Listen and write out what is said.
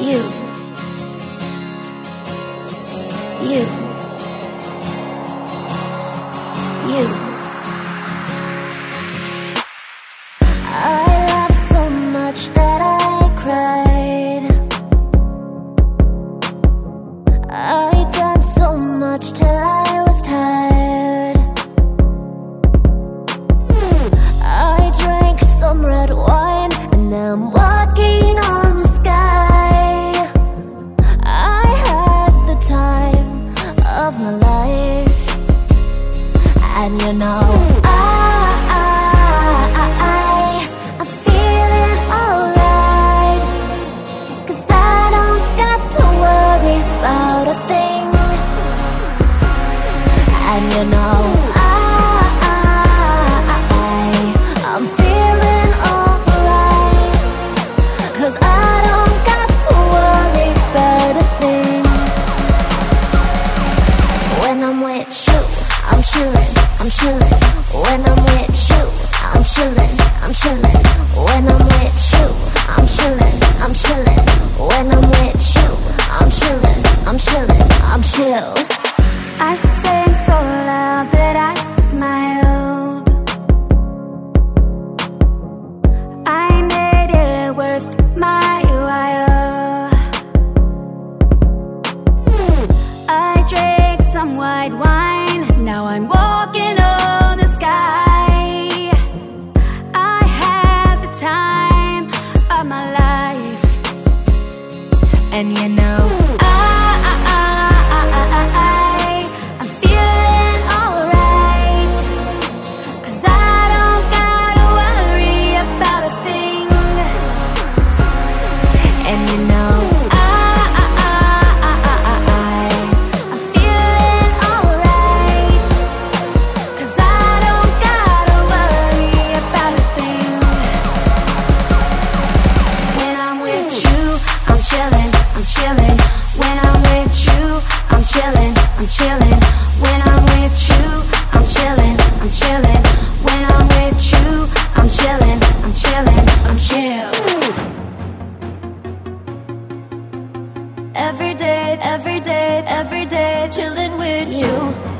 You. You. You. I laughed so much that I cried. I danced so much till I was tired. I drank some red wine and now I'm walking on the sky. I had the time of my life, and you know I'm feeling alright, 'cause I don't got to worry about a thing. And you know I'm feeling alright, 'cause I don't got to worry about a thing. When I'm with you, I'm chillin', I'm chillin'. When I'm with you, I'm chillin', I'm chillin'. When I'm with you, I'm chillin', I'm chillin'. When I'm with you, I'm chillin', I'm chillin', I'm chill. I sang so loud that I smiled. I made it worth my while. I drank some white wine, now I'm walking on the sky. I had the time of my life, and you know I'm feeling alright, 'cause I don't gotta worry about a thing. And you know I'm feeling alright, 'cause I don't gotta worry about a thing. When I'm with you, I'm chillin', I'm chillin'. When I'm with you, I'm chillin', I'm chillin'. When I'm with you, I'm chillin', I'm chillin'. When I'm with you, I'm chillin', I'm chillin', I'm chill. Every day, chillin' with you.